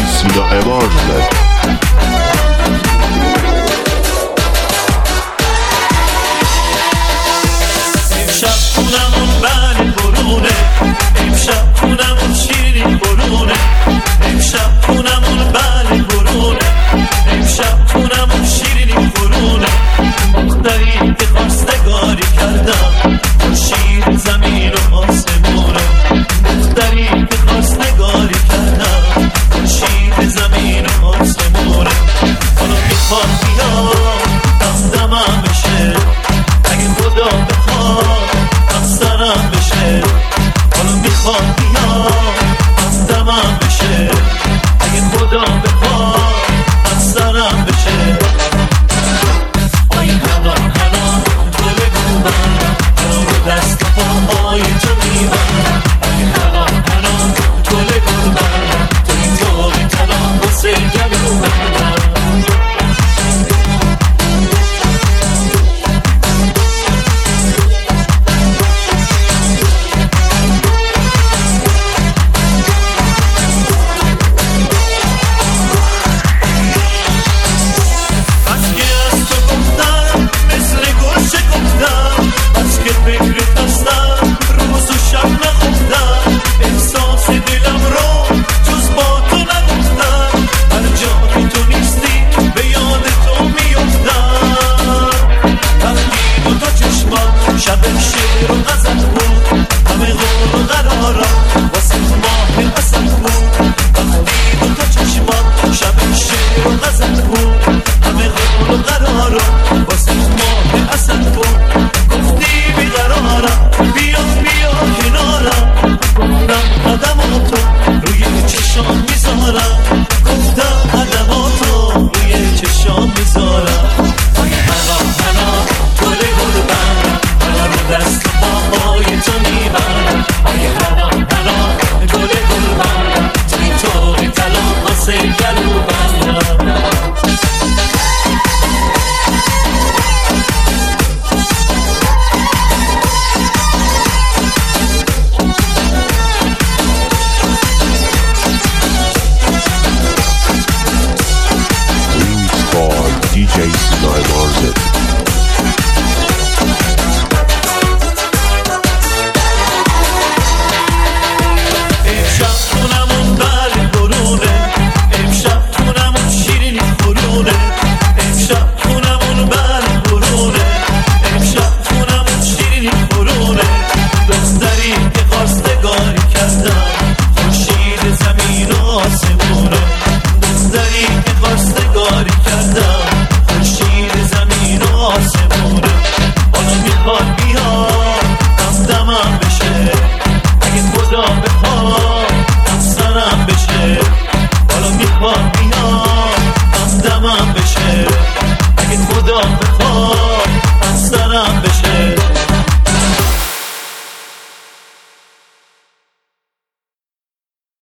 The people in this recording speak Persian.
سینا امار زد. امشب خونمون بله برونه، امشب خونمون شیرین برونه، امشب خونمون بله برونه، امشب خونمون شیرین برونه. دختری که خواستگاری کردم خورشید زمین و آسمونه، دختری که خواستگاری کردم خورشید زمین و آسمونه. حالا میخوام بیام دمدمم بشه، اگه خدا بخواد همسرم بشه. حالا میخوام بیام همدمم بشه، اگه خدا بخواد همسرم بشه. آی هوا هوا گل گوبم، هوا رو دست پاهای تو میبرم. آی هوا هوا گل گوبم، تو این گل کلام واسه گلوبم. خدا بخواد همسرم بشه. حالا میخواد